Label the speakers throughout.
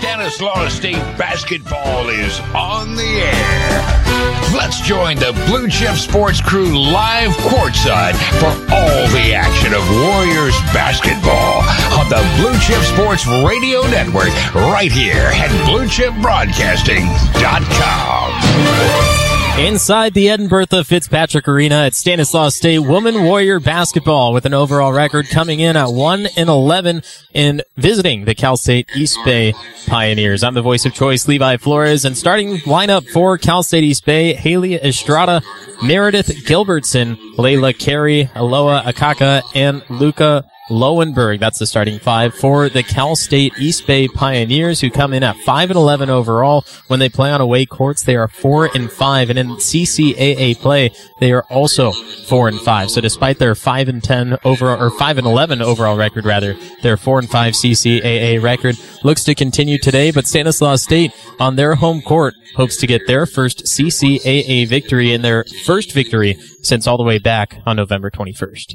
Speaker 1: Stanislaus State basketball is on the air. Let's join the Blue Chip Sports crew live courtside for all the action of Warriors basketball on the Blue Chip Sports Radio Network right here at BlueChipBroadcasting.com.
Speaker 2: Inside the Edinburgh Fitzpatrick Arena at Stanislaus State, Women Warrior basketball with an overall record coming in at 1-11 in visiting the Cal State East Bay Pioneers. I'm the voice of choice, Levi Flores, and starting lineup for Cal State East Bay, Haley Estrada, Meredith Gilbertson, Layla Carey, Aloha Akaka, and Luca Lowenberg. That's the starting five for the Cal State East Bay Pioneers, who come in at 5-11 overall. When they play on away courts, they are 4-5, and in CCAA play, they are also 4-5. So despite their 5-10 overall, or 5-11 overall record rather, their 4-5 CCAA record looks to continue today. But Stanislaus State on their home court hopes to get their first CCAA victory and their first victory since all the way back on November 21st.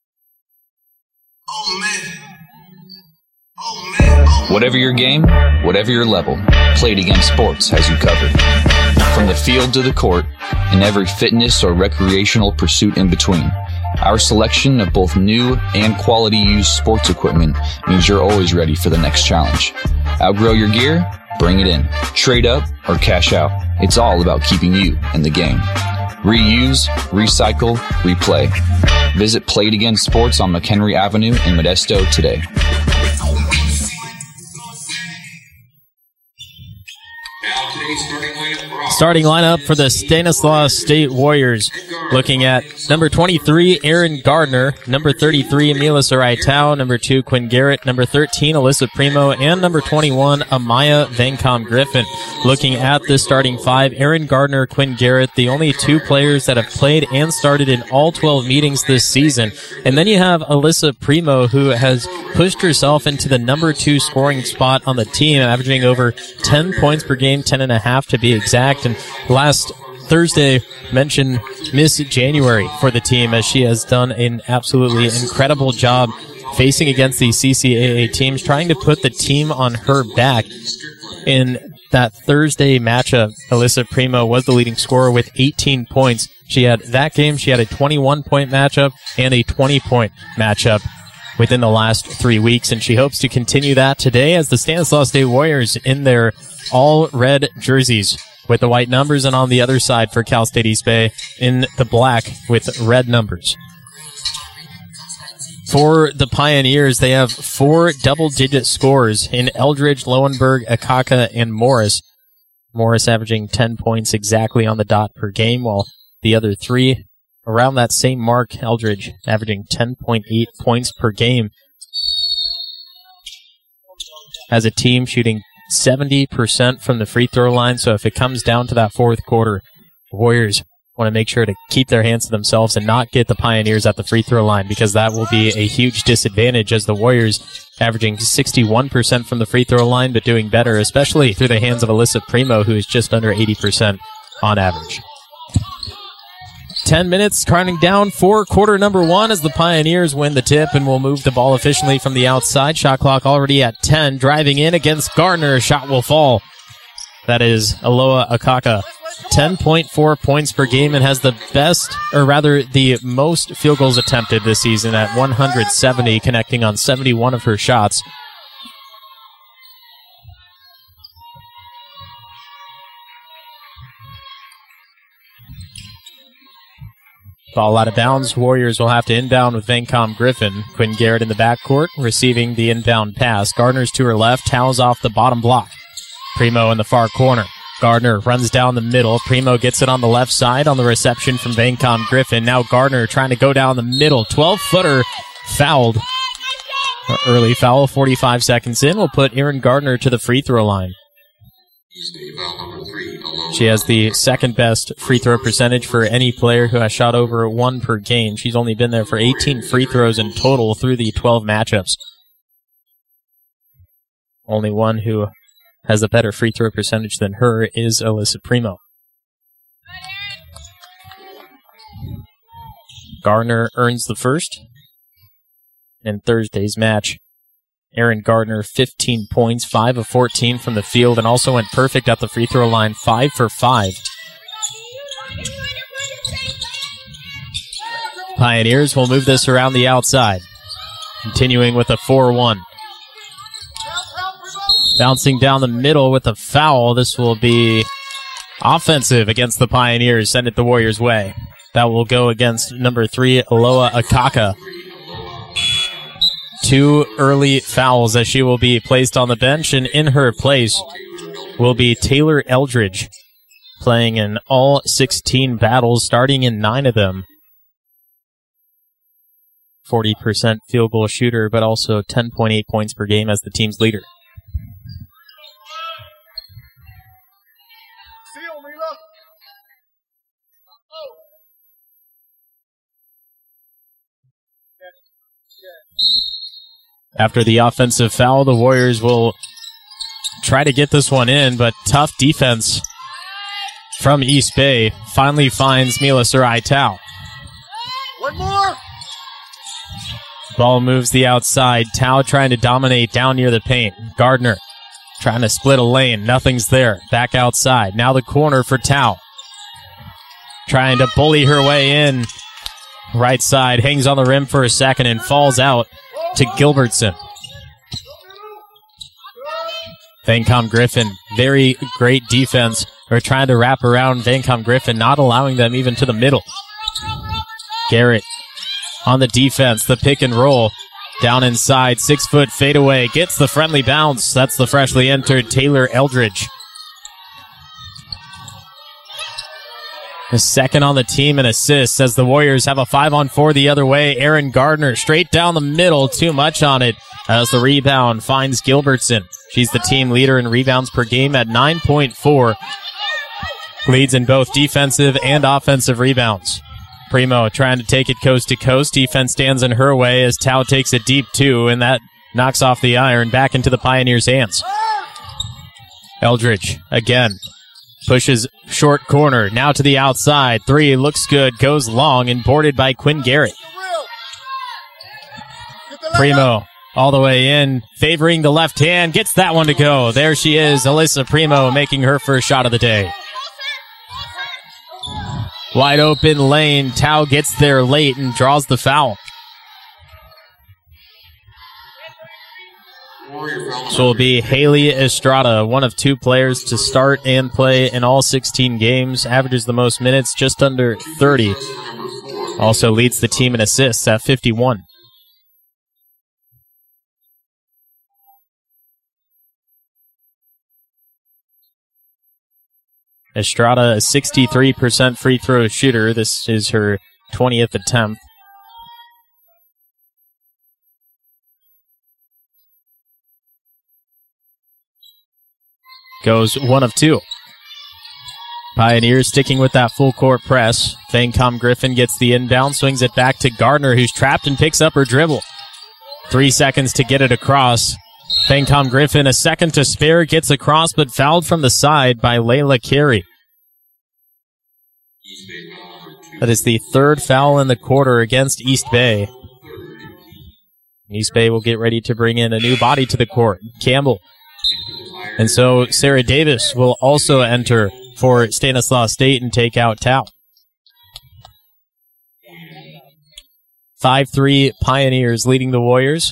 Speaker 3: Whatever your game, whatever your level, Played Again Sports has you covered. From the field to the court, and every fitness or recreational pursuit in between, our selection of both new and quality used sports equipment means you're always ready for the next challenge. Outgrow your gear? Bring it in. Trade up or cash out. It's all about keeping you in the game. Reuse, recycle, replay. Visit Played Again Sports on McHenry Avenue in Modesto today.
Speaker 2: Starting lineup for the Stanislaus State Warriors. Looking at number 23, Aaron Gardner. Number 33, Emila Sarai-Tau. Number 2, Quinn Garrett. Number 13, Alyssa Primo. And number 21, Amaya Vancom Griffin. Looking at the starting five, Aaron Gardner, Quinn Garrett, the only two players that have played and started in all 12 meetings this season. And then you have Alyssa Primo, who has pushed herself into the number 2 scoring spot on the team, averaging over 10 points per game, 10.5 to be exact. And last Thursday mentioned Miss January for the team, as she has done an absolutely incredible job facing against these CCAA teams, trying to put the team on her back. In that Thursday matchup, Alyssa Primo was the leading scorer with 18 points. She had that game, she had a 21-point matchup and a 20-point matchup within the last 3 weeks, and she hopes to continue that today as the Stanislaus State Warriors in their all-red jerseys with the white numbers, and on the other side for Cal State East Bay in the black with red numbers. For the Pioneers, they have 4 double-digit scores in Eldridge, Lowenberg, Akaka, and Morris. Morris averaging 10 points exactly on the dot per game, while the other 3 around that same mark. Eldridge averaging 10.8 points per game. As a team, shooting 70% from the free throw line, so if it comes down to that fourth quarter, the Warriors want to make sure to keep their hands to themselves and not get the Pioneers at the free throw line, because that will be a huge disadvantage, as the Warriors averaging 61% from the free throw line, but doing better, especially through the hands of Alyssa Primo, who is just under 80% on average. 10 minutes counting down for quarter number 1 as the Pioneers win the tip and will move the ball efficiently from the outside. Shot clock already at 10. Driving in against Gardner. Shot will fall. That is Aloha Akaka. 10.4 points per game and has the best, or rather the most field goals attempted this season at 170, connecting on 71 of her shots. Ball out of bounds. Warriors will have to inbound with Vancom Griffin. Quinn Garrett in the backcourt, receiving the inbound pass. Gardner's to her left. Towels off the bottom block. Primo in the far corner. Gardner runs down the middle. Primo gets it on the left side on the reception from Vancom Griffin. Now Gardner trying to go down the middle. 12-footer fouled. Early foul, 45 seconds in, will put Aaron Gardner to the free throw line. She has the second best free throw percentage for any player who has shot over 1 per game. She's only been there for 18 free throws in total through the 12 matchups. Only one who has a better free throw percentage than her is Alyssa Primo. Gardner earns the first in Thursday's match Aaron Gardner, 15 points, 5 of 14 from the field, and also went perfect at the free throw line, 5 for 5. Pioneers will move this around the outside, continuing with a 4-1. Bouncing down the middle with a foul. This will be offensive against the Pioneers. Send it the Warriors' way. That will go against number 3, Aloha Akaka. 2 early fouls as she will be placed on the bench, and in her place will be Taylor Eldridge, playing in all 16 battles, starting in 9 of them. 40% field goal shooter, but also 10.8 points per game as the team's leader. After the offensive foul, the Warriors will try to get this one in, but tough defense from East Bay finally finds Mila Sarai Tau.
Speaker 4: One more!
Speaker 2: Ball moves the outside. Tau trying to dominate down near the paint. Gardner trying to split a lane. Nothing's there. Back outside. Now the corner for Tau. Trying to bully her way in. Right side. Hangs on the rim for a second and falls out to Gilbertson. Vancom Griffin, very great defense. They're trying to wrap around Vancom Griffin, not allowing them even to the middle. Garrett on the defense, the pick and roll. Down inside, 6-foot fadeaway, gets the friendly bounce. That's the freshly entered Taylor Eldridge. The second on the team in assists as the Warriors have a 5-on-4 the other way. Aaron Gardner straight down the middle, too much on it as the rebound finds Gilbertson. She's the team leader in rebounds per game at 9.4. Leads in both defensive and offensive rebounds. Primo trying to take it coast to coast. Defense stands in her way as Tau takes it deep too, and that knocks off the iron back into the Pioneers' hands. Eldridge again. Pushes short corner, now to the outside. 3 looks good, goes long, and boarded by Quinn Garrett. Primo all the way in, favoring the left hand, gets that one to go. There she is, Alyssa Primo making her first shot of the day. Wide open lane, Tau gets there late and draws the foul. So will be Haley Estrada, one of 2 players to start and play in all 16 games, averages the most minutes, just under 30. Also leads the team in assists at 51. Estrada, a 63% free throw shooter. This is her 20th attempt. Goes 1 of 2. Pioneers sticking with that full court press. Vancom Griffin gets the inbound, swings it back to Gardner, who's trapped and picks up her dribble. 3 seconds to get it across. Vancom Griffin, a second to spare, gets across, but fouled from the side by Layla Carey. That is the 3rd foul in the quarter against East Bay. East Bay will get ready to bring in a new body to the court, Campbell. And so Sarah Davis will also enter for Stanislaus State and take out Tau. 5-3 Pioneers leading the Warriors.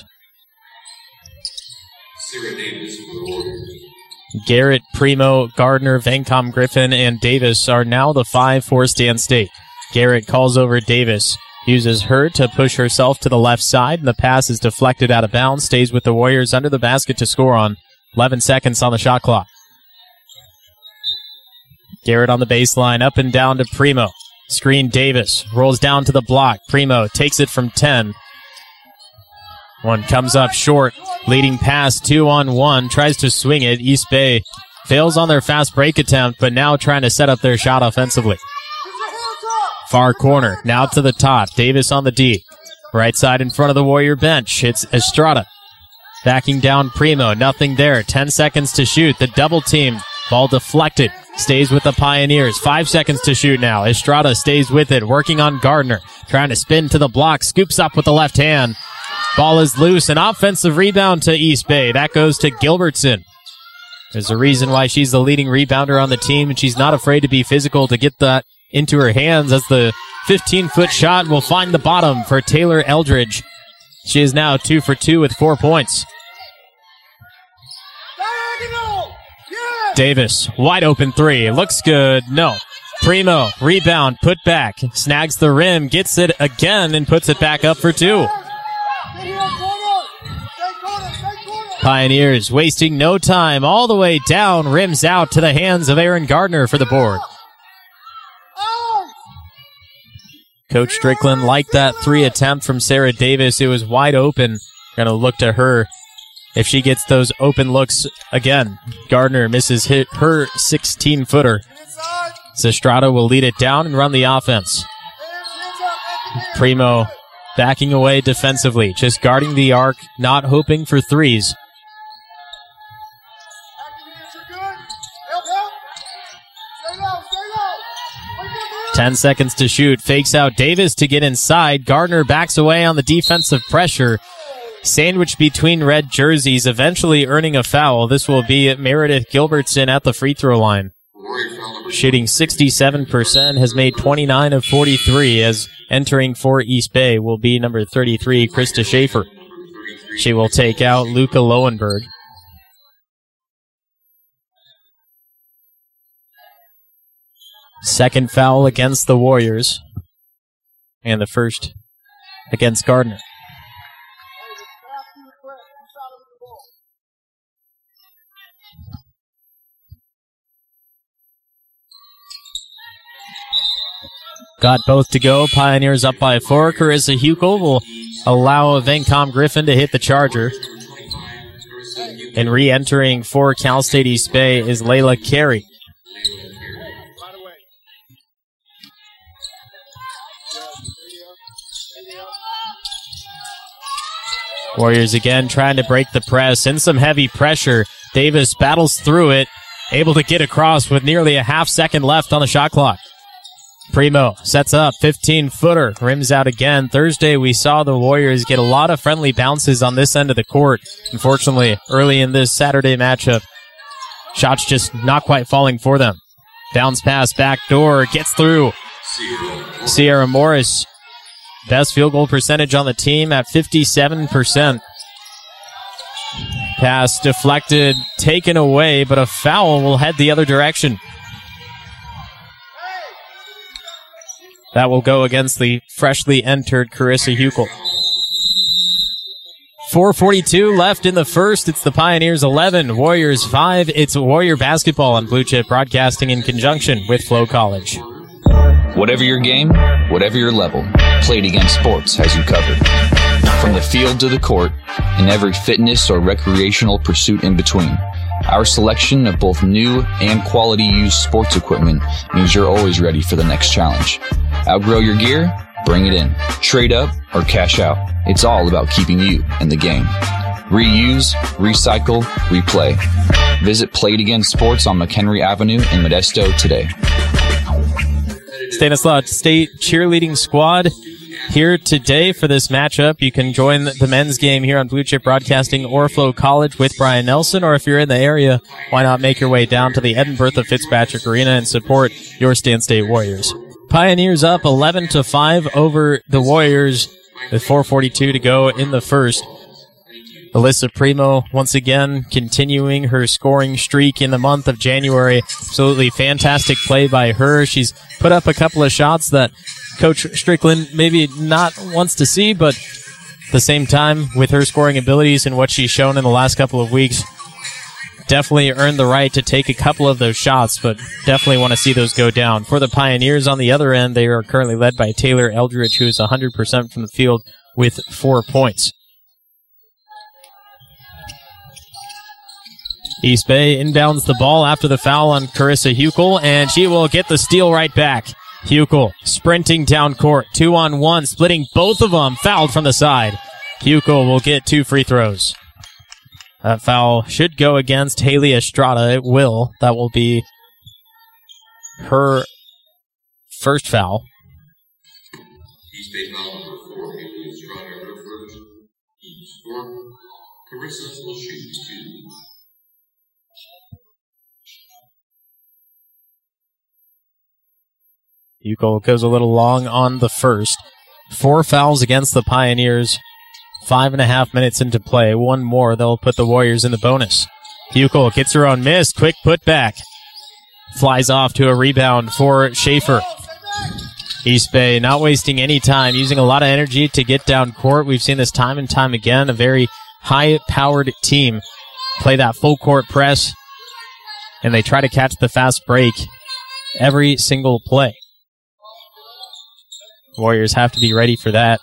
Speaker 2: Garrett, Primo, Gardner, Vancom Griffin, and Davis are now the 5 for Stan State. Garrett calls over Davis, uses her to push herself to the left side, and the pass is deflected out of bounds, stays with the Warriors under the basket to score on. 11 seconds on the shot clock. Garrett on the baseline, up and down to Primo. Screen Davis, rolls down to the block. Primo takes it from 10. One comes up short, leading pass 2-on-1, tries to swing it. East Bay fails on their fast break attempt, but now trying to set up their shot offensively. Far corner, now to the top. Davis on the D. Right side in front of the Warrior bench. It's Estrada. Backing down Primo, nothing there. 10 seconds to shoot. The double team. Ball deflected. Stays with the Pioneers. 5 seconds to shoot now. Estrada stays with it, working on Gardner. Trying to spin to the block. Scoops up with the left hand. Ball is loose. An offensive rebound to East Bay. That goes to Gilbertson. There's a reason why she's the leading rebounder on the team, and she's not afraid to be physical to get that into her hands as the 15-foot shot will find the bottom for Taylor Eldridge. She is now 2 for 2 with 4 points. Davis, wide open three. Looks good. No. Primo, rebound, put back. Snags the rim, gets it again, and puts it back up for 2. Pioneers wasting no time. All the way down, rims out to the hands of Aaron Gardner for the board. Coach Strickland liked that 3 attempt from Sarah Davis. It was wide open. Going to look to her if she gets those open looks again. Gardner misses her 16-footer. Estrada will lead it down and run the offense. Primo backing away defensively, just guarding the arc, not hoping for threes. Ten seconds to shoot. Fakes out Davis to get inside. Gardner backs away on the defensive pressure. Sandwiched between red jerseys, eventually earning a foul. This will be Meredith Gilbertson at the free throw line. Shooting 67%, has made 29 of 43, as entering for East Bay will be number 33, Krista Schaefer. She will take out Luca Lowenberg. Second foul against the Warriors. And the first against Gardner. Got both to go. Pioneers up by 4. Carissa Huckel will allow Vancom Griffin to hit the charger. And re-entering for Cal State East Bay is Layla Carey. Warriors again trying to break the press. In some heavy pressure. Davis battles through it. Able to get across with nearly a half second left on the shot clock. Primo sets up, 15-footer, rims out again. Thursday, we saw the Warriors get a lot of friendly bounces on this end of the court. Unfortunately, early in this Saturday matchup, shots just not quite falling for them. Bounce pass, back door, gets through. Sierra Morris, best field goal percentage on the team at 57%. Pass deflected, taken away, but a foul will head the other direction. That will go against the freshly entered Carissa Huckel. 4:42 left in the first. It's the Pioneers 11, Warriors 5. It's Warrior basketball on Blue Chip Broadcasting in conjunction with Flow College.
Speaker 3: Whatever your game, whatever your level, Played Against Sports has you covered. From the field to the court, and every fitness or recreational pursuit in between. Our selection of both new and quality used sports equipment means you're always ready for the next challenge. Outgrow your gear? Bring it in. Trade up or cash out. It's all about keeping you in the game. Reuse, recycle, replay. Visit Played Against Sports on McHenry Avenue in Modesto today.
Speaker 2: Stanislaus State cheerleading squad here today for this matchup. You can join the men's game here on Blue Chip Broadcasting or Flow College with Brian Nelson, or if you're in the area, why not make your way down to the Ed and Bertha Fitzpatrick Arena and support your Stan State Warriors. Pioneers up 11-5 over the Warriors with 4:42 to go in the first. Alyssa Primo, once again, continuing her scoring streak in the month of January. Absolutely fantastic play by her. She's put up a couple of shots that Coach Strickland maybe not wants to see, but at the same time, with her scoring abilities and what she's shown in the last couple of weeks, definitely earned the right to take a couple of those shots, but definitely want to see those go down. For the Pioneers on the other end, they are currently led by Taylor Eldridge, who is 100% from the field with 4 points. East Bay inbounds the ball after the foul on Carissa Huckel, and she will get the steal right back. Huckel sprinting down court, 2-on-1, splitting both of them, fouled from the side. Huckel will get 2 free throws. That foul should go against Haley Estrada. It will. That will be her first foul. Hugo goes a little long on the first. 4 fouls against the Pioneers. 5.5 minutes into play. One more, they'll put the Warriors in the bonus. Hugo gets her own miss. Quick putback. Flies off to a rebound for Schaefer. East Bay not wasting any time, using a lot of energy to get down court. We've seen this time and time again. A very high-powered team play that full-court press, and they try to catch the fast break every single play. Warriors have to be ready for that.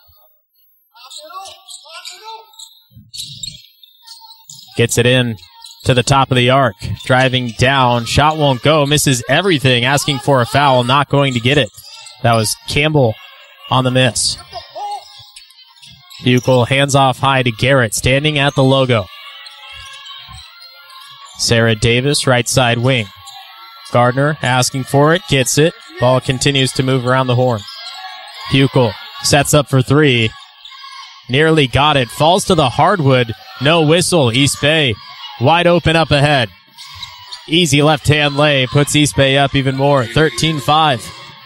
Speaker 2: Gets it in to the top of the arc. Driving down. Shot won't go. Misses everything. Asking for a foul. Not going to get it. That was Campbell on the miss. Buchel hands off high to Garrett. Standing at the logo. Sarah Davis, right side wing. Gardner asking for it. Gets it. Ball continues to move around the horn. Buchel sets up for three. Nearly got it. Falls to the hardwood. No whistle. East Bay wide open up ahead. Easy left-hand lay. Puts East Bay up even more. 13-5.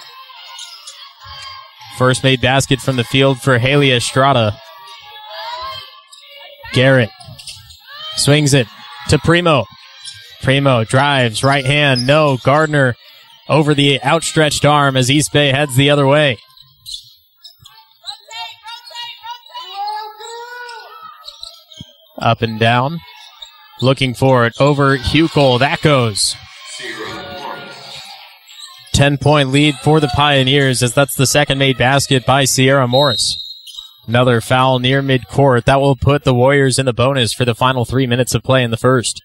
Speaker 2: First made basket from the field for Haley Estrada. Garrett swings it to Primo. Primo drives. Right hand. No. Gardner over the outstretched arm as East Bay heads the other way. Up and down. Looking for it over Hucol. That goes. 10-point lead for the Pioneers as that's the second made basket by Sierra Morris. Another foul near midcourt. That will put the Warriors in the bonus for the final 3 minutes of play in the first.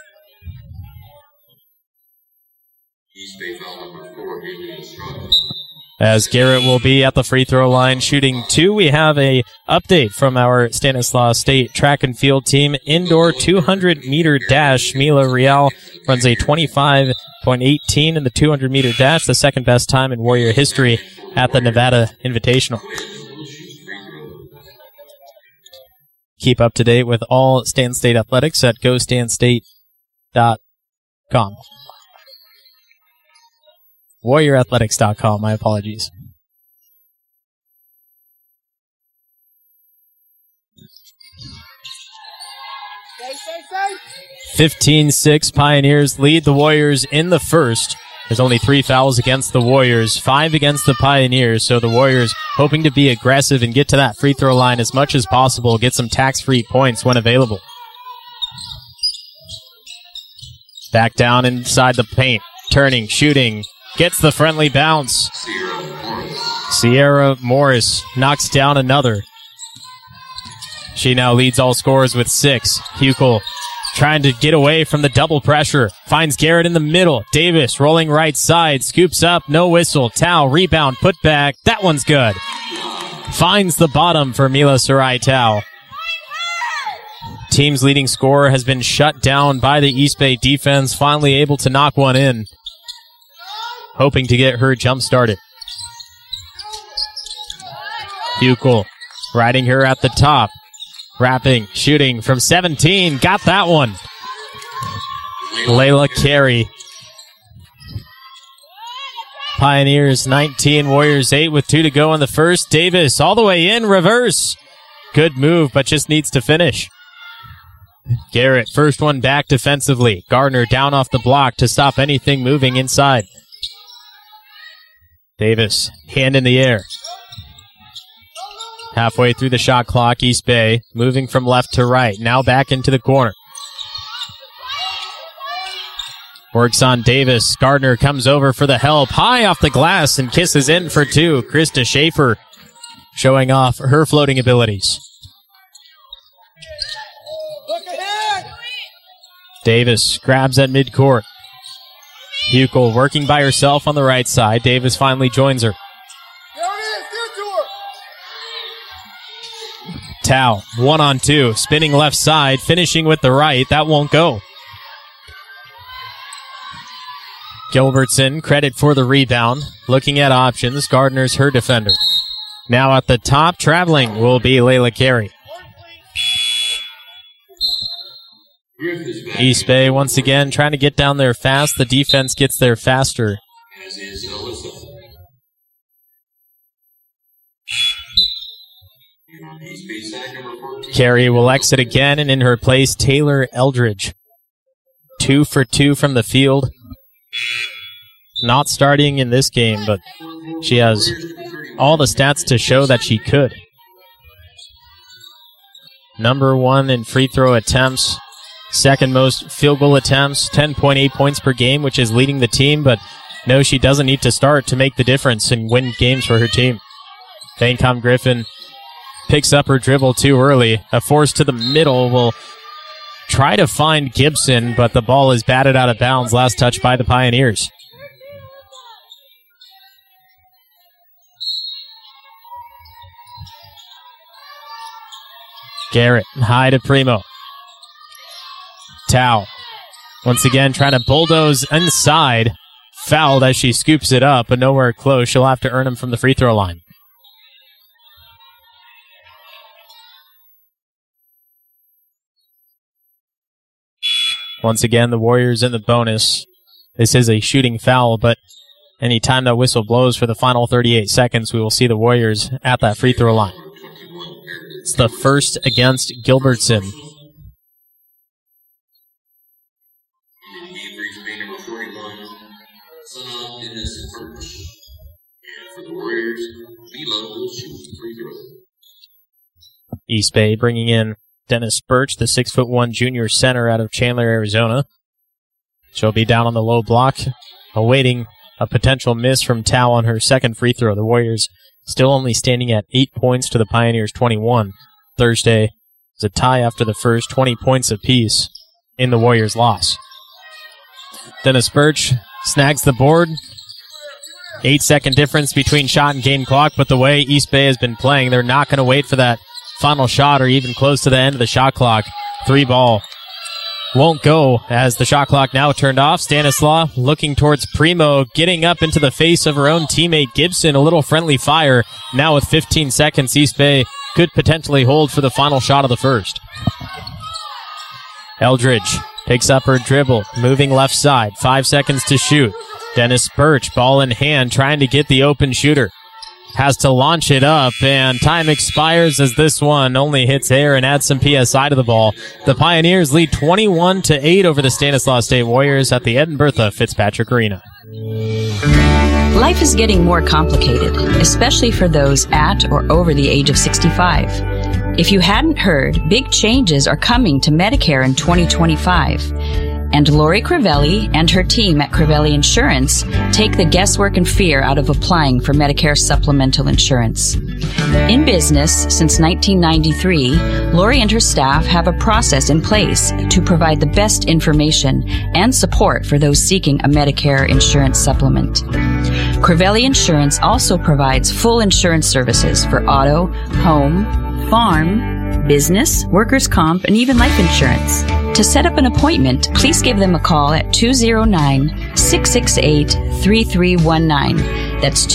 Speaker 2: As Garrett will be at the free throw line shooting two, we have a update from our Stanislaus State track and field team. Indoor 200-meter dash. Mila Real runs a 25.18 in the 200-meter dash, the second best time in Warrior history at the Nevada Invitational. Keep up to date with all Stan State athletics at gostanstate.com. WarriorAthletics.com, my apologies. Stay. 15-6 Pioneers lead the Warriors in the first. There's only 3 fouls against the Warriors, 5 against the Pioneers, so the Warriors hoping to be aggressive and get to that free throw line as much as possible, get some tax-free points when available. Back down inside the paint, turning, shooting. Gets the friendly bounce. Sierra Morris knocks down another. She now leads all scorers with 6. Hucol trying to get away from the double pressure. Finds Garrett in the middle. Davis rolling right side. Scoops up. No whistle. Tao rebound. Put back. That one's good. Finds the bottom for Mila Sarai Tao. Team's leading scorer has been shut down by the East Bay defense. Finally able to knock one in. Hoping to get her jump started. Hucol riding her at the top. Wrapping, shooting from 17. Got that one. Layla Carey. Pioneers 19, Warriors 8 with 2 to go in the first. Davis all the way in, reverse. Good move, but just needs to finish. Garrett, first one back defensively. Gardner down off the block to stop anything moving inside. Davis, hand in the air. Halfway through the shot clock, East Bay moving from left to right. Now back into the corner. Works on Davis. Gardner comes over for the help. High off the glass and kisses in for 2. Krista Schaefer showing off her floating abilities. Davis grabs at midcourt. Hucol working by herself on the right side. Davis finally joins her. Tao, 1-on-2, spinning left side, finishing with the right. That won't go. Gilbertson, credit for the rebound. Looking at options, Gardner's her defender. Now at the top, traveling will be Layla Carey. East Bay once again trying to get down there fast. The defense gets there faster. Carey will exit again, and in her place, Taylor Eldridge. 2 for 2 from the field. Not starting in this game, but she has all the stats to show that she could. Number 1 in free throw attempts. Second most field goal attempts, 10.8 points per game, which is leading the team, but no, she doesn't need to start to make the difference and win games for her team. Vaincom Griffin picks up her dribble too early. A force to the middle will try to find Gibson, but the ball is batted out of bounds. Last touch by the Pioneers. Garrett, high to Primo. Tao, once again trying to bulldoze inside. Fouled as she scoops it up, but nowhere close. She'll have to earn him from the free throw line. Once again, the Warriors in the bonus. This is a shooting foul, but any time that whistle blows for the final 38 seconds, we will see the Warriors at that free throw line. It's the first against Gilbertson. East Bay bringing in Dennis Birch, the 6'1" junior center out of Chandler, Arizona. She'll be down on the low block, awaiting a potential miss from Tao on her second free throw. The Warriors still only standing at 8 points to the Pioneers' 21. Thursday is a tie after the first, 20 points apiece in the Warriors' loss. Dennis Birch snags the board. 8-second difference between shot and game clock, but the way East Bay has been playing, they're not going to wait for that final shot or even close to the end of the shot clock. 3 ball won't go as the shot clock now turned off. Stanislaw looking towards Primo, getting up into the face of her own teammate Gibson. A little friendly fire. Now with 15 seconds, East Bay could potentially hold for the final shot of the first. Eldridge picks up her dribble, moving left side. 5 seconds to shoot. Dennis Birch, ball in hand, trying to get the open shooter. Has to launch it up, and time expires as this one only hits air and adds some PSI to the ball. The Pioneers lead 21-8 over the Stanislaus State Warriors at the Ed and Bertha Fitzpatrick Arena.
Speaker 5: Life is getting more complicated, especially for those at or over the age of 65. If you hadn't heard, big changes are coming to Medicare in 2025. And Lori Crivelli and her team at Crivelli Insurance take the guesswork and fear out of applying for Medicare supplemental insurance. In business since 1993, Lori and her staff have a process in place to provide the best information and support for those seeking a Medicare insurance supplement. Crivelli Insurance also provides full insurance services for auto, home, farm, business, workers' comp, and even life insurance. To set up an appointment, please give them a call at 209-668-3319. That's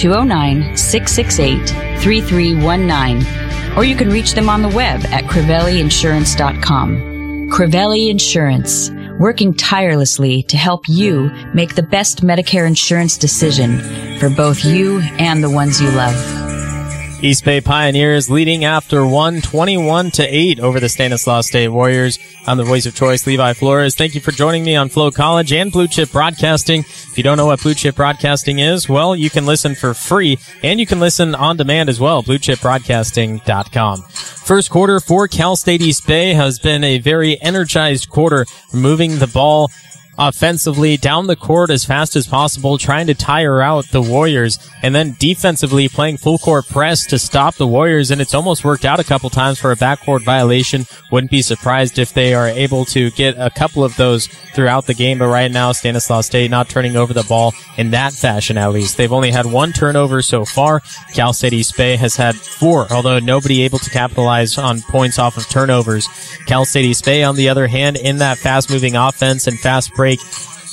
Speaker 5: 209-668-3319. Or you can reach them on the web at crivelliinsurance.com. Crivelli Insurance, working tirelessly to help you make the best Medicare insurance decision for both you and the ones you love.
Speaker 2: East Bay Pioneers leading after one, 21-8 over the Stanislaus State Warriors. I'm the voice of choice, Levi Flores. Thank you for joining me on Flow College and Blue Chip Broadcasting. If you don't know what Blue Chip Broadcasting is, well, you can listen for free, and you can listen on demand as well, bluechipbroadcasting.com. First quarter for Cal State East Bay has been a very energized quarter, moving the ball offensively down the court as fast as possible, trying to tire out the Warriors, and then defensively playing full court press to stop the Warriors, and it's almost worked out a couple times for a backcourt violation. Wouldn't be surprised if they are able to get a couple of those throughout the game, but right now Stanislaus State not turning over the ball in that fashion at least. They've only had 1 turnover so far. Cal State East Bay has had 4, although nobody able to capitalize on points off of turnovers. Cal State East Bay, on the other hand, in that fast-moving offense and fast break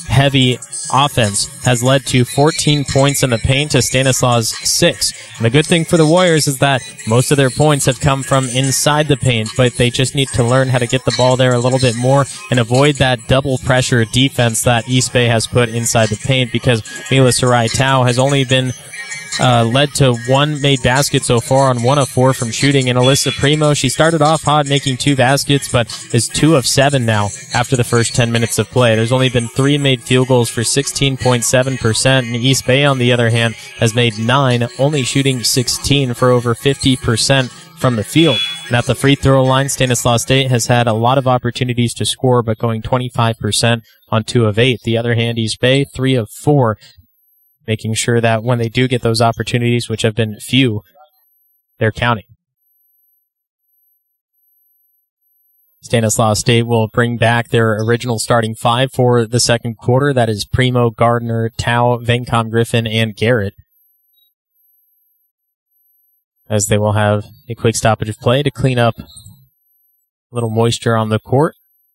Speaker 2: heavy offense has led to 14 points in the paint to Stanislaus' 6. And the good thing for the Warriors is that most of their points have come from inside the paint, but they just need to learn how to get the ball there a little bit more and avoid that double pressure defense that East Bay has put inside the paint, because Mila Sarai Tau has only been led to one made basket so far on 1 of 4 from shooting. And Alyssa Primo, she started off hot making 2 baskets, but is 2 of 7 now after the first 10 minutes of play. There's only been 3 made field goals for 16.7%. And East Bay, on the other hand, has made 9, only shooting 16 for over 50% from the field. And at the free throw line, Stanislaus State has had a lot of opportunities to score, but going 25% on 2 of 8. The other hand, East Bay, 3 of 4. Making sure that when they do get those opportunities, which have been few, they're counting. Stanislaus State will bring back their original starting 5 for the second quarter. That is Primo, Gardner, Tau, Vancom Griffin, and Garrett. As they will have a quick stoppage of play to clean up a little moisture on the court.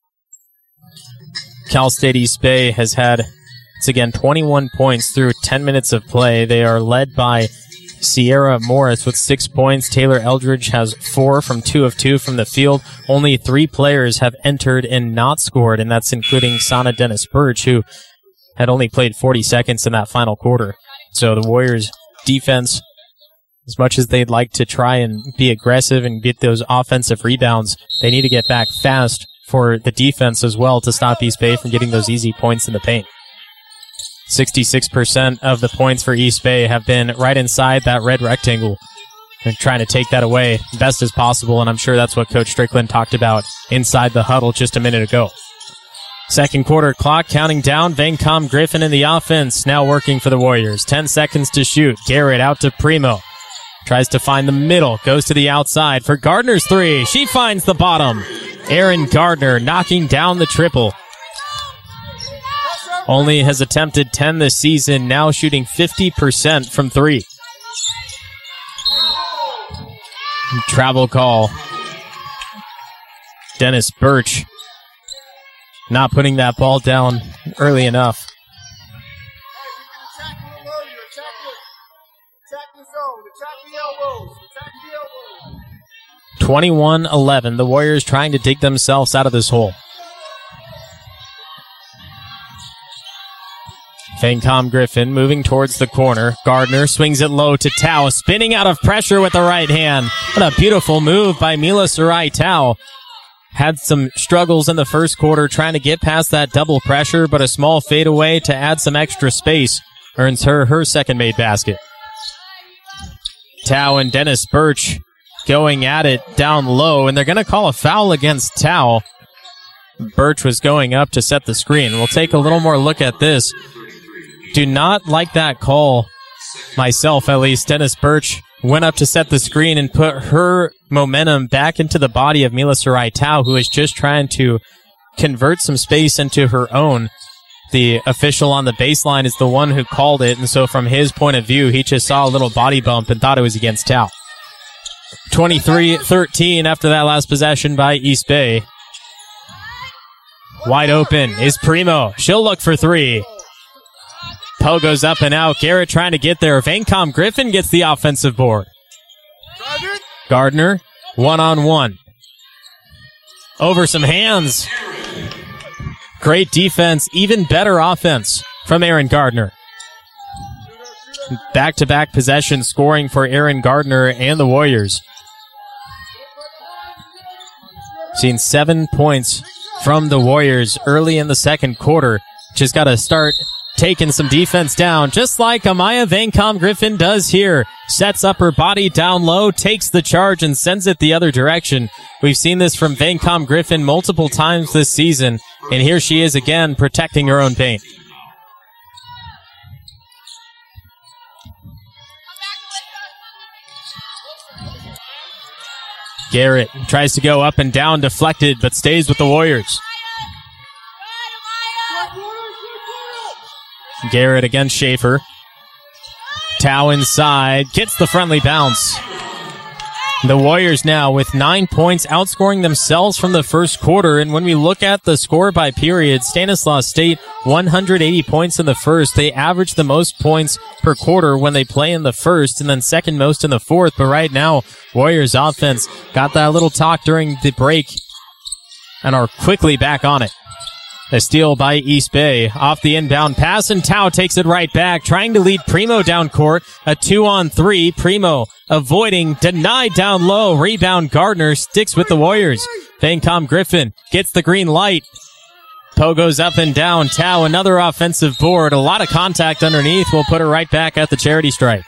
Speaker 2: Cal State East Bay has had, it's again 21 points through 10 minutes of play. They are led by Sierra Morris with 6 points. Taylor Eldridge has 4 from 2 of 2 from the field. Only 3 players have entered and not scored, and that's including Sana Dennis Birch, who had only played 40 seconds in that final quarter. So the Warriors defense, as much as they'd like to try and be aggressive and get those offensive rebounds, they need to get back fast for the defense as well to stop East Bay from getting those easy points in the paint. 66% of the points for East Bay have been right inside that red rectangle. They're trying to take that away best as possible, and I'm sure that's what Coach Strickland talked about inside the huddle just a minute ago. Second quarter clock counting down. Vancom Griffin in the offense, now working for the Warriors. 10 seconds to shoot. Garrett out to Primo. Tries to find the middle, goes to the outside for Gardner's 3. She finds the bottom. Erin Gardner knocking down the triple. Only has attempted 10 this season, now shooting 50% from 3. Travel call. Dennis Birch not putting that ball down early enough. 21-11. The Warriors trying to dig themselves out of this hole. Vancom Griffin moving towards the corner. Gardner swings it low to Tau, spinning out of pressure with the right hand. What a beautiful move by Mila Sarai Tau. Had some struggles in the first quarter trying to get past that double pressure, but a small fadeaway to add some extra space earns her second made basket. Tau and Dennis Birch going at it down low, and they're going to call a foul against Tau. Birch was going up to set the screen. We'll take a little more look at this. Do not like that call, myself at least. Dennis Birch went up to set the screen and put her momentum back into the body of Mila Sarai Tau, who is just trying to convert some space into her own. The official on the baseline is the one who called it, and so from his point of view, he just saw a little body bump and thought it was against Tau. 23-13 after that last possession by East Bay. Wide open is Primo. She'll look for 3. Poe goes up and out. Garrett trying to get there. Vancom Griffin gets the offensive board. Gardner, one-on-one. Over some hands. Great defense, even better offense from Erin Gardner. Back-to-back possession scoring for Erin Gardner and the Warriors. Seen 7 points from the Warriors early in the second quarter. Just got to start taking some defense down, just like Amaya Vancom Griffin does here. Sets up her body down low, takes the charge, and sends it the other direction. We've seen this from Vancom Griffin multiple times this season, and here she is again protecting her own paint. Garrett tries to go up and down, deflected, but stays with the Warriors. Garrett against Schaefer. Tau inside, gets the friendly bounce. The Warriors now with 9 points, outscoring themselves from the first quarter. And when we look at the score by period, Stanislaus State 180 points in the first. They average the most points per quarter when they play in the first, and then second most in the fourth. But right now, Warriors offense got that little talk during the break and are quickly back on it. A steal by East Bay. Off the inbound pass, and Tao takes it right back, trying to lead Primo down court. A 2-on-3. Primo avoiding, denied down low. Rebound Gardner sticks with the Warriors. Vancom Griffin gets the green light. Poe goes up and down. Tao, another offensive board. A lot of contact underneath. Will put her right back at the charity stripe.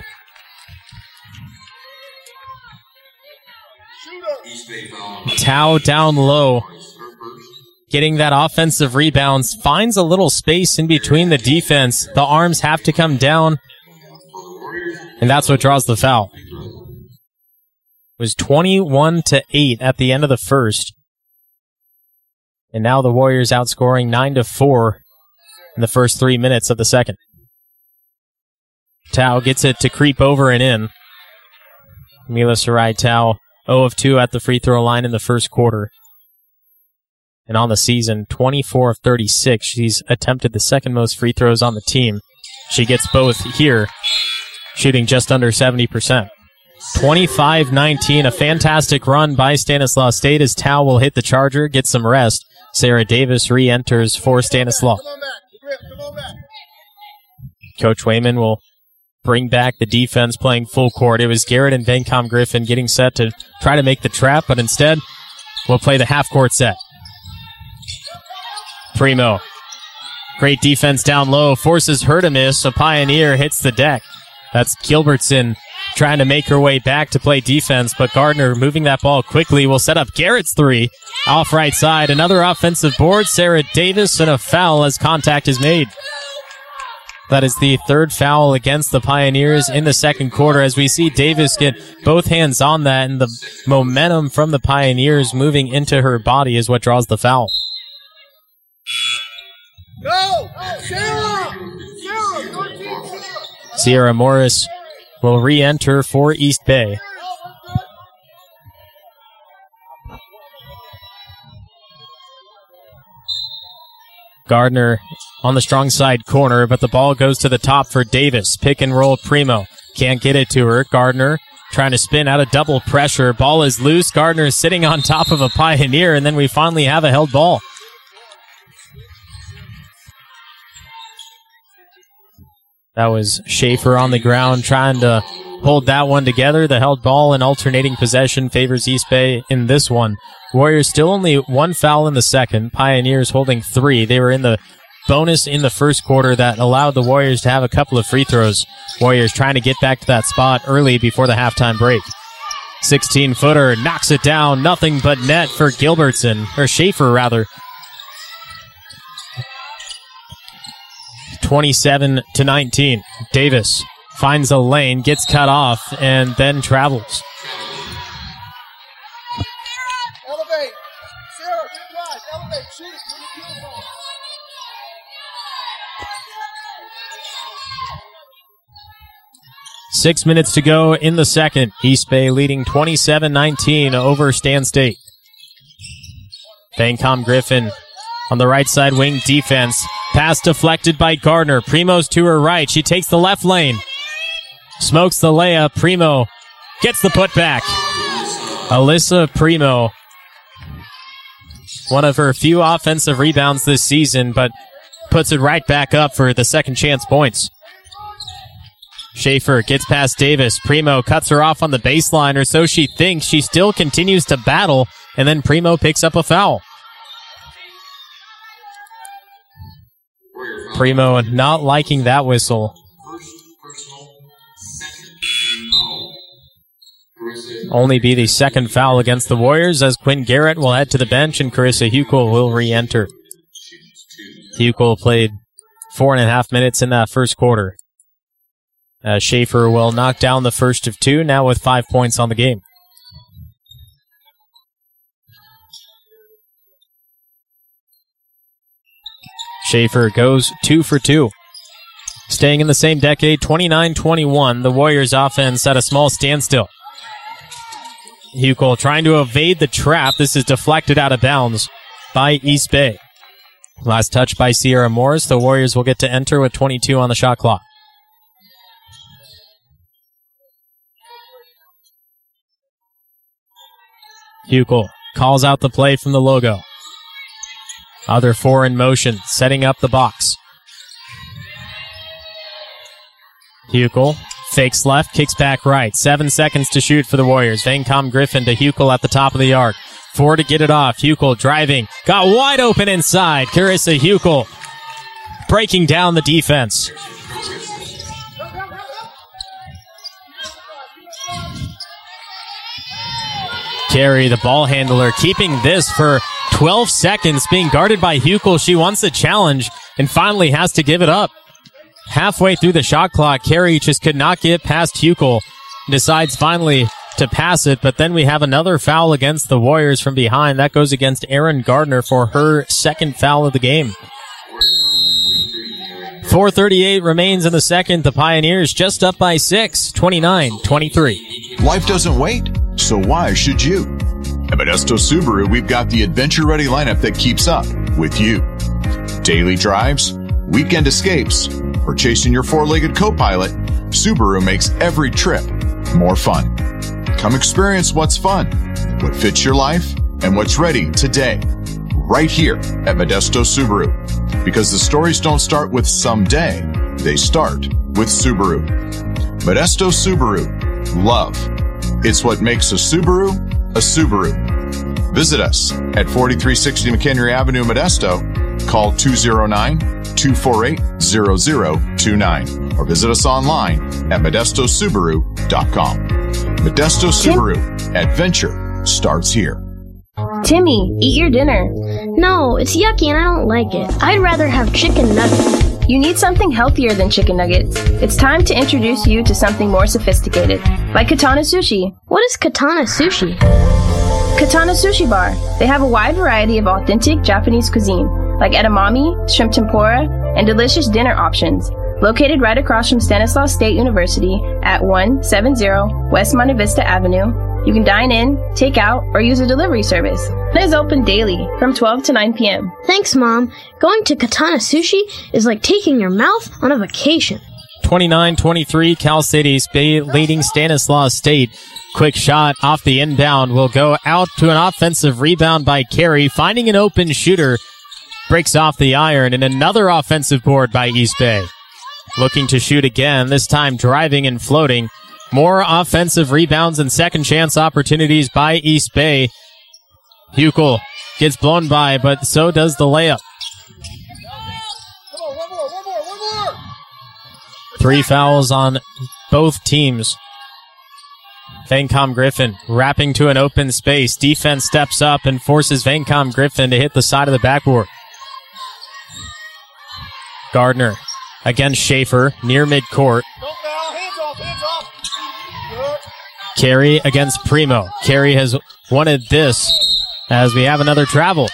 Speaker 2: Tao down low, getting that offensive rebounds, finds a little space in between the defense. The arms have to come down, and that's what draws the foul. It was 21-8 at the end of the first. And now the Warriors outscoring 9-4 in the first 3 minutes of the second. Tao gets it to creep over and in. Mila Sarai Tao 0 of 2 at the free throw line in the first quarter. And on the season, 24 of 36. She's attempted the second most free throws on the team. She gets both here, shooting just under 70%. 25-19, a fantastic run by Stanislaus State as Tao will hit the charger, get some rest. Sarah Davis re-enters for Stanislaus. Coach Wayman will bring back the defense playing full court. It was Garrett and Vancom Griffin getting set to try to make the trap, but instead we'll play the half-court set. Primo, great defense down low, forces her to miss. A Pioneer hits the deck. That's Gilbertson trying to make her way back to play defense, but Gardner moving that ball quickly will set up Garrett's three. Off right side, another offensive board. Sarah Davis, and a foul as contact is made. That is the third foul against the Pioneers in the second quarter as we see Davis get both hands on that, and the momentum from the Pioneers moving into her body is what draws the foul.
Speaker 4: Go!
Speaker 2: Sierra Morris will re-enter for East Bay. Gardner on the strong side corner, but the ball goes to the top for Davis. Pick and roll Primo. Can't get it to her. Gardner trying to spin out of double pressure. Ball is loose. Gardner is sitting on top of a Pioneer, and then we finally have a held ball. That was Schaefer on the ground trying to hold that one together. The held ball and alternating possession favors East Bay in this one. Warriors still only one foul in the second. Pioneers holding 3. They were in the bonus in the first quarter that allowed the Warriors to have a couple of free throws. Warriors trying to get back to that spot early before the halftime break. 16-footer knocks it down. Nothing but net for Gilbertson, or Schaefer rather. 27-19. Davis finds a lane, gets cut off, and then travels.
Speaker 4: Elevate. Sarah, good drive. Elevate. Shoot. Beautiful.
Speaker 2: Six minutes to go in the second. East Bay leading 27-19 over Stan State. Vancom Griffin on the right side wing defense. Pass deflected by Gardner. Primo's to her right. She takes the left lane. Smokes the layup. Primo gets the putback. Alyssa Primo. One of her few offensive rebounds this season, but puts it right back up for the second chance points. Schaefer gets past Davis. Primo cuts her off on the baseline, or so she thinks. She still continues to battle, and then Primo picks up a foul. Primo not liking that whistle. Only be the second foul against the Warriors as Quinn Garrett will head to the bench and Carissa Huckel will re-enter. Huckel played 4.5 minutes in that first quarter. Schaefer will knock down the first of 2, now with 5 points on the game. Schaefer goes 2 for 2. Staying in the same decade, 29-21, the Warriors offense at a small standstill. Huckel trying to evade the trap. This is deflected out of bounds by East Bay. Last touch by Sierra Morris. The Warriors will get to enter with 22 on the shot clock. Huckel calls out the play from the logo. Other four in motion, setting up the box. Huckel fakes left, kicks back right. 7 seconds to shoot for the Warriors. Vancom Griffin to Huckel at the top of the arc. 4 to get it off. Huckel driving. Got wide open inside. Carissa Huckel breaking down the defense. Carey, the ball handler, keeping this for 12 seconds, being guarded by Huckel. She wants a challenge and finally has to give it up. Halfway through the shot clock, Carey just could not get past Huckel. Decides finally to pass it, but then we have another foul against the Warriors from behind. That goes against Erin Gardner for her second foul of the game. 4:38 remains in the second. The Pioneers just up by 6, 29-23.
Speaker 6: Life doesn't wait, so why should you? At Modesto Subaru, we've got the adventure-ready lineup that keeps up with you. Daily drives, weekend escapes, or chasing your four-legged co-pilot, Subaru makes every trip more fun. Come experience what's fun, what fits your life, and what's ready today, right here at Modesto Subaru. Because the stories don't start with someday, they start with Subaru. Modesto Subaru. Love. It's what makes a Subaru a Subaru. Visit us at 4360 McHenry Avenue, Modesto. Call 209-248-0029 or visit us online at modestosubaru.com. Modesto Subaru. Adventure starts here.
Speaker 7: Timmy, eat your dinner.
Speaker 8: No, it's yucky and I don't like it. I'd rather have chicken nuggets.
Speaker 7: You need something healthier than chicken nuggets. It's time to introduce you to something more sophisticated, like Katana Sushi.
Speaker 8: What is Katana Sushi?
Speaker 7: Katana Sushi Bar. They have a wide variety of authentic Japanese cuisine, like edamame, shrimp tempura, and delicious dinner options. Located right across from Stanislaus State University at 170 West Monte Vista Avenue, you can dine in, take out, or use a delivery service. It is open daily from 12 to 9 p.m.
Speaker 8: Thanks, Mom. Going to Katana Sushi is like taking your mouth on a vacation.
Speaker 2: 29-23, Cal State East Bay leading Stanislaus State. Quick shot off the inbound will go out to an offensive rebound by Carey, finding an open shooter. Breaks off the iron, and another offensive board by East Bay. Looking to shoot again, this time driving and floating. More offensive rebounds and second chance opportunities by East Bay. Huckel gets blown by, but so does the layup.
Speaker 4: One more.
Speaker 2: 3 fouls on both teams. Vancom Griffin wrapping to an open space. Defense steps up and forces Vancom Griffin to hit the side of the backboard. Gardner against Schaefer near midcourt.
Speaker 4: Don't foul. Hands off. Good.
Speaker 2: Carey against Primo. Carey has wanted this as we have another travel.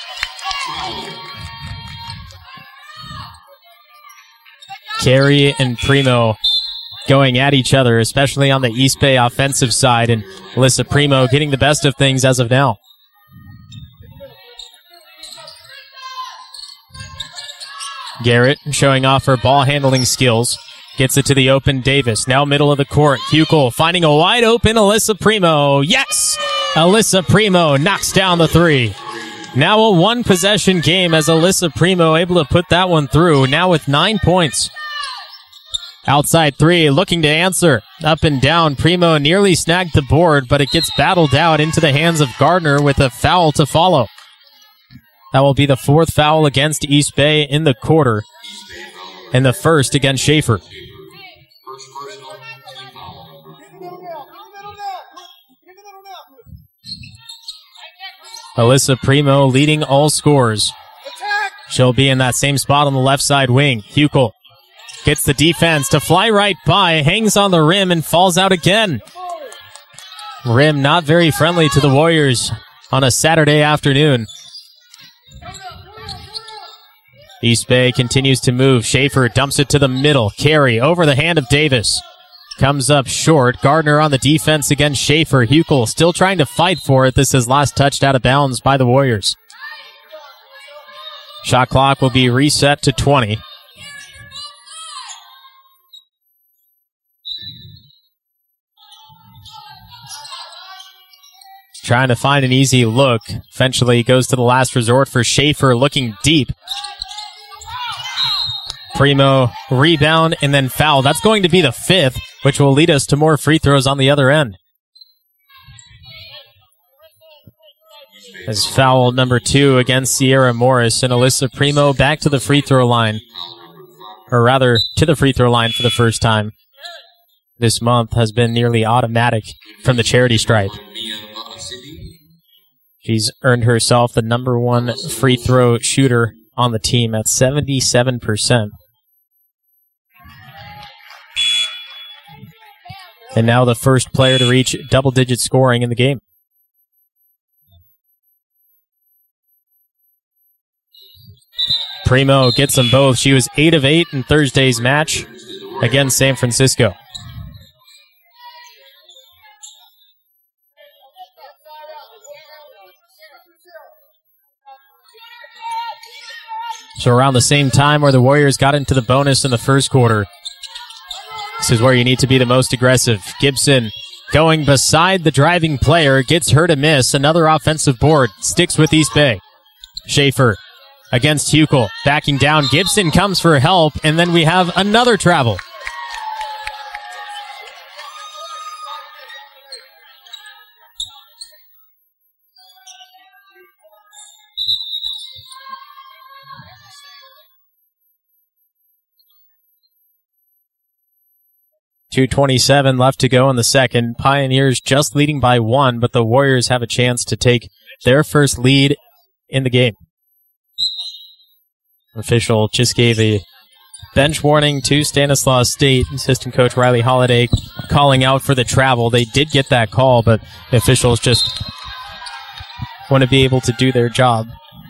Speaker 2: Carey and Primo going at each other, especially on the East Bay offensive side, and Alyssa Primo getting the best of things as of now. Garrett showing off her ball handling skills. Gets it to the open Davis. Now middle of the court. Huckel finding a wide open Alyssa Primo. Yes! Alyssa Primo knocks down the three. Now a one possession game as Alyssa Primo able to put that one through. Now with 9 points. Outside three, looking to answer. Up and down, Primo nearly snagged the board, but it gets battled out into the hands of Gardner with a foul to follow. That will be the 4th foul against East Bay in the quarter, and the 1st against Schaefer. Alyssa Primo leading all scores. She'll be in that same spot on the left side wing. Huckel gets the defense to fly right by, hangs on the rim, and falls out again. Rim not very friendly to the Warriors on a Saturday afternoon. East Bay continues to move. Schaefer dumps it to the middle. Carey over the hand of Davis. comes up short. Gardner on the defense against Schaefer. Huckel still trying to fight for it. This is last touched out of bounds by the Warriors. Shot clock will be reset to 20. Trying to find an easy look. Eventually goes to the last resort for Schaefer, looking deep. Primo rebound and then foul. That's going to be the 5th, which will lead us to more free throws on the other end. As foul number 2 against Sierra Morris, and Alyssa Primo back to the free throw line. Or rather, to the free throw line for the first time this month, has been nearly automatic from the charity stripe. She's earned herself the number 1 free throw shooter on the team at 77%. And now the first player to reach double-digit scoring in the game. Primo gets them both. She was 8 of 8 in Thursday's match against San Francisco. So around the same time where the Warriors got into the bonus in the first quarter. This is where you need to be the most aggressive. Gibson going beside the driving player, gets her to miss. Another offensive board, sticks with East Bay. Schaefer against Huckel, backing down. Gibson comes for help, and then we have another travel. .227 left to go in the second. Pioneers just leading by 1, but the Warriors have a chance to take their first lead in the game. Official just gave a bench warning to Stanislaus State. Assistant coach Riley Holiday calling out for the travel. They did get that call, but the officials just want to be able to do their job.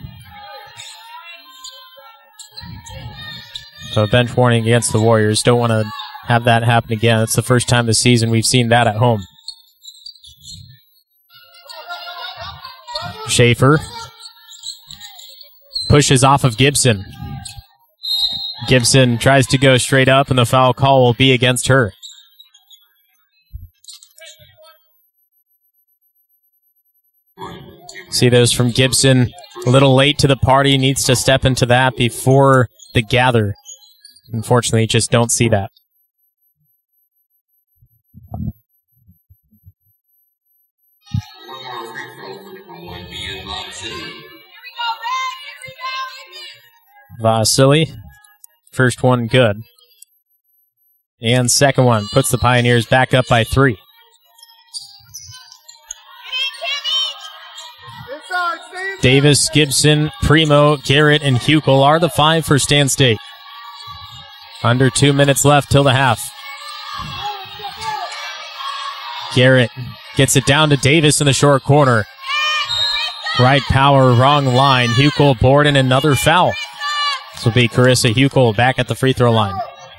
Speaker 2: So a bench warning against the Warriors. Don't want to have that happen again. It's the first time this season we've seen that at home. Schaefer pushes off of Gibson. Gibson tries to go straight up, and the foul call will be against her. See those from Gibson. A little late to the party. Needs to step into that before the gather. Unfortunately, just don't see that. Vasily, first one good. And second one puts the Pioneers back up by 3. Davis, Gibson, Primo, Garrett, and Huckel are the 5 for Stan State. Under 2 minutes left till the half. Garrett gets it down to Davis in the short corner. Right power, wrong line. Huckel, board, and another foul. This will be Carissa Huckel back at the free throw line.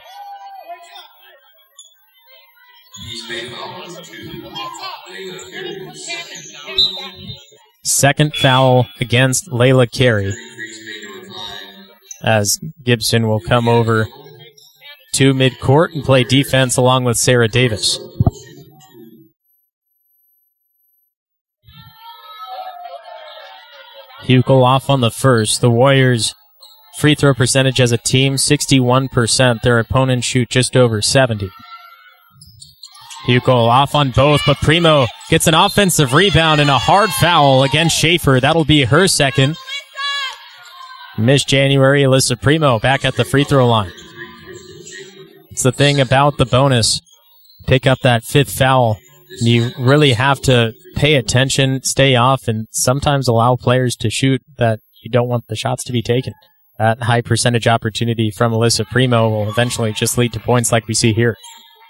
Speaker 2: Second foul against Layla Carey, as Gibson will come over to midcourt and play defense along with Sarah Davis. Huckel off on the first. The Warriors' free throw percentage as a team, 61%. Their opponents shoot just over 70. Huckel off on both, but Primo gets an offensive rebound and a hard foul against Schaefer. That'll be her second. Miss January, Alyssa Primo back at the free throw line. It's the thing about the bonus. Pick up that 5th foul. You really have to pay attention, stay off, and sometimes allow players to shoot that you don't want the shots to be taken. That high percentage opportunity from Alyssa Primo will eventually just lead to points like we see here.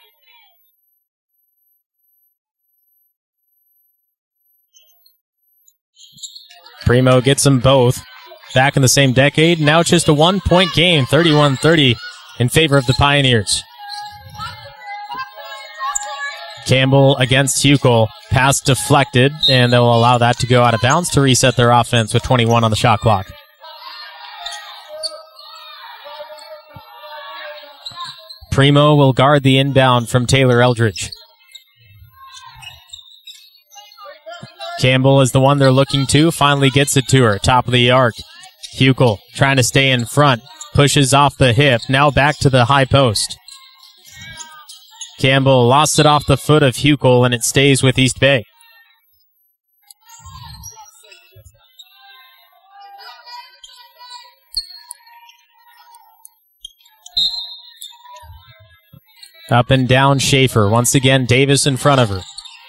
Speaker 2: Primo gets them both. Back in the same decade. Now it's just a 1-point game, 31-30 in favor of the Pioneers. Campbell against Huckel. Pass deflected, and they'll allow that to go out of bounds to reset their offense with 21 on the shot clock. Primo will guard the inbound from Taylor Eldridge. Campbell is the one they're looking to. Finally gets it to her. Top of the arc. Huckel trying to stay in front. Pushes off the hip. Now back to the high post. Campbell lost it off the foot of Huckel, and it stays with East Bay. Up and down Schaefer. Once again, Davis in front of her.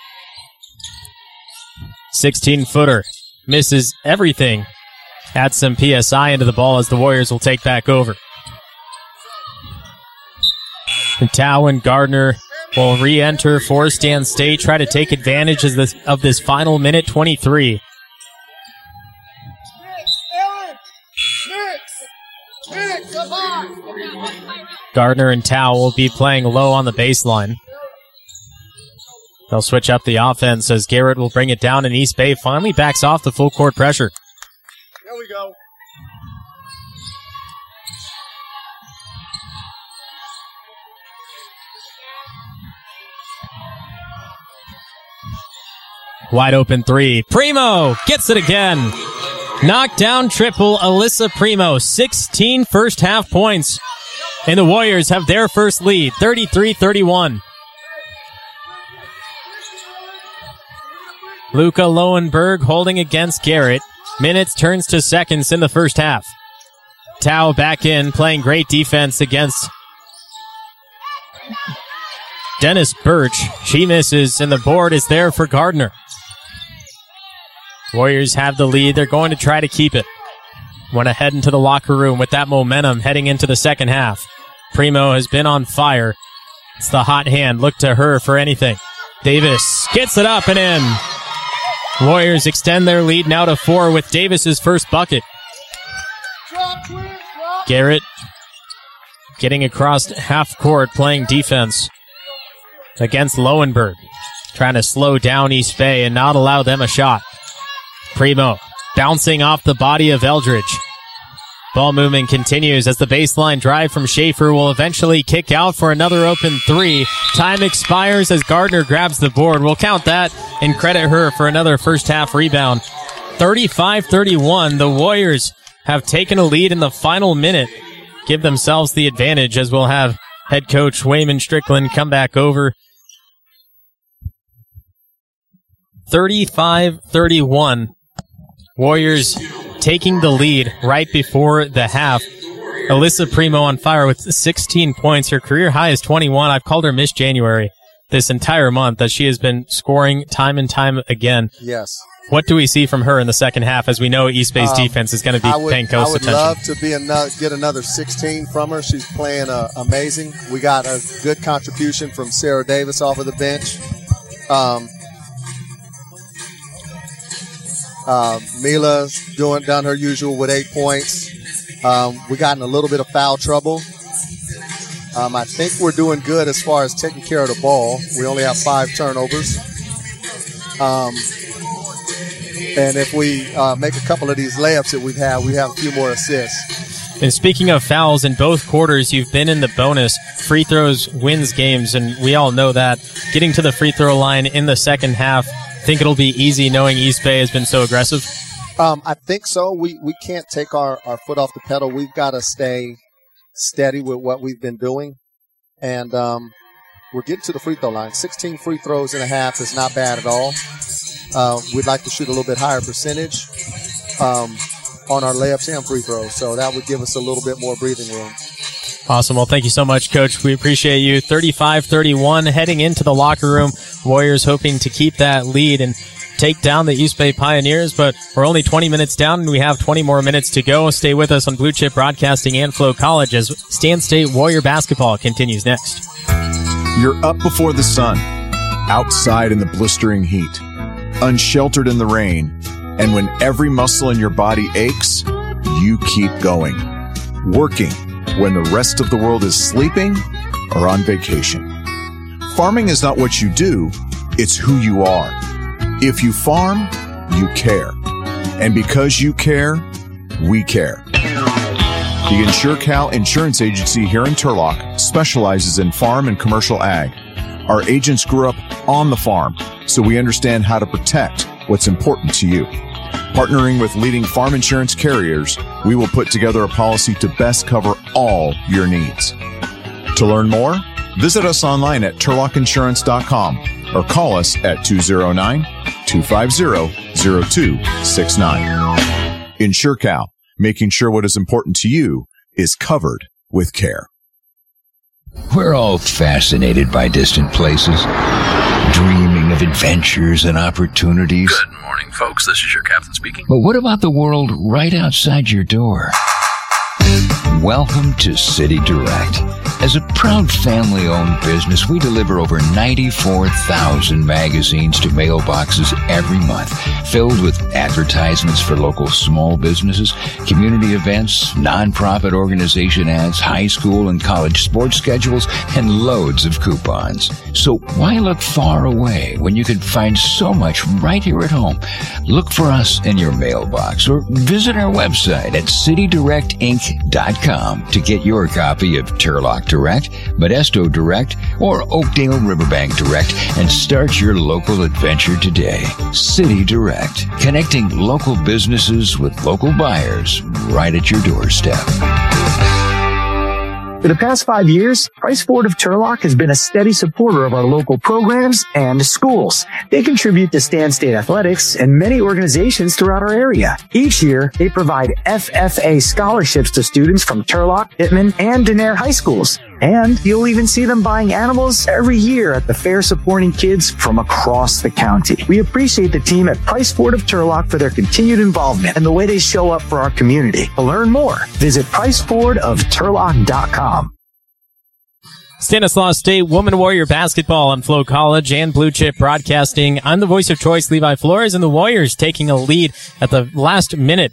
Speaker 2: 16-footer. Misses everything. Adds some PSI into the ball as the Warriors will take back over. And Tao and Gardner will re-enter for Stan State, try to take advantage of this final minute 23. Gardner and Tao will be playing low on the baseline. They'll switch up the offense as Garrett will bring it down, and East Bay finally backs off the full court pressure.
Speaker 4: Here we go.
Speaker 2: Wide open three. Primo gets it again. Knockdown triple, Alyssa Primo. 16 first half points. And the Warriors have their first lead, 33-31. Luca Lowenberg holding against Garrett. Minutes turns to seconds in the first half. Tao back in, playing great defense against Dennis Birch. She misses, and the board is there for Gardner. Warriors have the lead. They're going to try to keep it. Want to head into the locker room with that momentum heading into the second half. Primo has been on fire. It's the hot hand. Look to her for anything. Davis gets it up and in. Warriors extend their lead now to 4 with Davis's first bucket. Garrett getting across half court, playing defense against Lowenberg. Trying to slow down East Bay and not allow them a shot. Primo bouncing off the body of Eldridge. Ball movement continues as the baseline drive from Schaefer will eventually kick out for another open three. Time expires as Gardner grabs the board. We'll count that and credit her for another first half rebound. 35-31. The Warriors have taken a lead in the final minute. Give themselves the advantage as we'll have head coach Wayman Strickland come back over. 35-31. Warriors taking the lead right before the half. Alyssa Primo on fire with 16 points. Her career high is 21. I've called her Miss January this entire month as she has been scoring time and time again.
Speaker 4: Yes.
Speaker 2: What do we see from her in the second half as we know East Bay's defense is going to be paying close attention?
Speaker 4: I would love to get another 16 from her. She's playing amazing. We got a good contribution from Sarah Davis off of the bench. Mila's done her usual with 8 points. We got in a little bit of foul trouble. I think we're doing good as far as taking care of the ball. We only have 5 turnovers. And if we make a couple of these layups that we have a few more assists.
Speaker 2: And speaking of fouls, in both quarters, you've been in the bonus. Free throws wins games, and we all know that. Getting to the free throw line in the second half, think it'll be easy knowing East Bay has been so aggressive?
Speaker 4: I think so. We can't take our foot off the pedal. We've got to stay steady with what we've been doing. And we're getting to the free throw line. 16 free throws in a half is not bad at all. We'd like to shoot a little bit higher percentage on our layups and free throws. So that would give us a little bit more breathing room.
Speaker 2: Awesome. Well, thank you so much, Coach. We appreciate you. 35-31 heading into the locker room. Warriors hoping to keep that lead and take down the East Bay Pioneers, but we're only 20 minutes down and we have 20 more minutes to go. Stay with us on Blue Chip Broadcasting and Flow College as Stan State Warrior basketball continues next.
Speaker 6: You're up before the sun, outside in the blistering heat, unsheltered in the rain, and when every muscle in your body aches, you keep going, working when the rest of the world is sleeping or on vacation. Farming is not what you do, it's who you are. If you farm, you care. And because you care, we care. The InsureCal Insurance Agency here in Turlock specializes in farm and commercial ag. Our agents grew up on the farm, so we understand how to protect what's important to you. Partnering with leading farm insurance carriers, we will put together a policy to best cover all your needs. To learn more, visit us online at turlockinsurance.com or call us at 209-250-0269. InsureCal, making sure what is important to you is covered with care.
Speaker 1: We're all fascinated by distant places, dreaming of adventures and opportunities.
Speaker 9: Good morning, folks. This is your captain speaking.
Speaker 1: But what about the world right outside your door? Welcome to City Direct. As a proud family-owned business, we deliver over 94,000 magazines to mailboxes every month, filled with advertisements for local small businesses, community events, nonprofit organization ads, high school and college sports schedules, and loads of coupons. So why look far away when you can find so much right here at home? Look for us in your mailbox or visit our website at citydirectinc.com to get your copy of Turlock Direct, Modesto Direct, or Oakdale Riverbank Direct and start your local adventure today. City Direct, connecting local businesses with local buyers right at your doorstep.
Speaker 10: For the past 5 years, Price Ford of Turlock has been a steady supporter of our local programs and schools. They contribute to Stan State Athletics and many organizations throughout our area. Each year, they provide FFA scholarships to students from Turlock, Pittman, and Denair high schools. And you'll even see them buying animals every year at the fair, supporting kids from across the county. We appreciate the team at Price Ford of Turlock for their continued involvement and the way they show up for our community. To learn more, visit PriceFordofTurlock.com.
Speaker 2: Stanislaus State Woman Warrior Basketball on Flow College and Blue Chip Broadcasting. I'm the voice of choice, Levi Flores, and the Warriors taking a lead at the last minute